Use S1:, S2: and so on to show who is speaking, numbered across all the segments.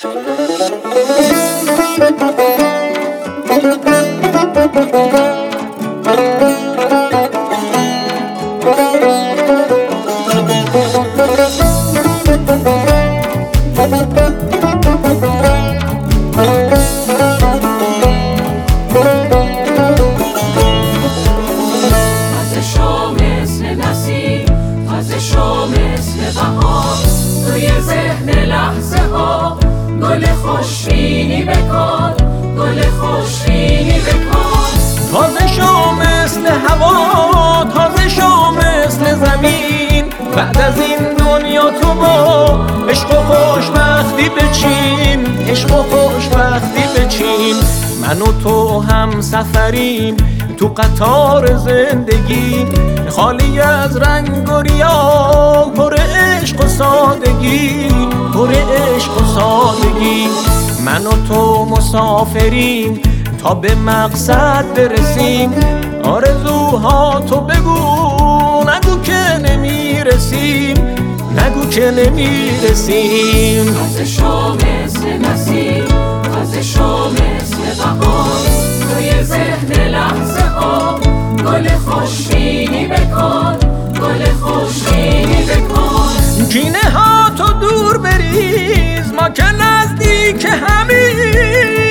S1: گل خوشبینی بکن، گل خوشبینی بکن.
S2: تازه شو مثل هوا، تازه شو مثل زمین. بعد از این دنیا تو با عشق و خوشبختی بچین، عشق و خوشبختی بچین. من و تو هم سفریم تو قطار زندگی، خالی از رنگ و ریا، پر عشق و سادگی، پر عشق و سادگی. من و تو مسافریم تا به مقصد برسیم. آرزوها تو بگو، نگو که نمیرسیم، نگو که نمیرسیم.
S1: تازه شو مثل نسیم، تازه شو مثل بهار. توی ذهن لحظه ها گل خوشبینی بکن، گل خوشبینی بکن.
S2: کینه ها تو دور بریز، ما که نزدیک همین.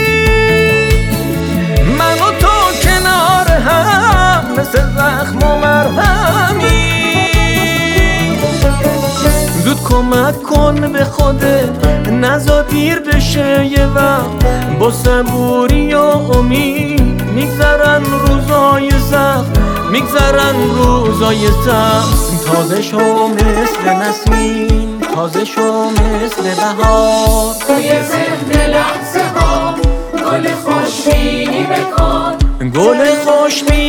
S2: من و تو کنار هم مثل زخم و مرهمی. زود کمک کن به خودت، نذار دیر بشه یه وقت. با صبوری و امید میگذرن روزای سخت، میگذرن روزای سخت. تازه شو مثل نسیم، تازه شو مثل بهار.
S1: توی ذهن لحظه ها گل خوشبینی بکن،
S2: گل خوشبینی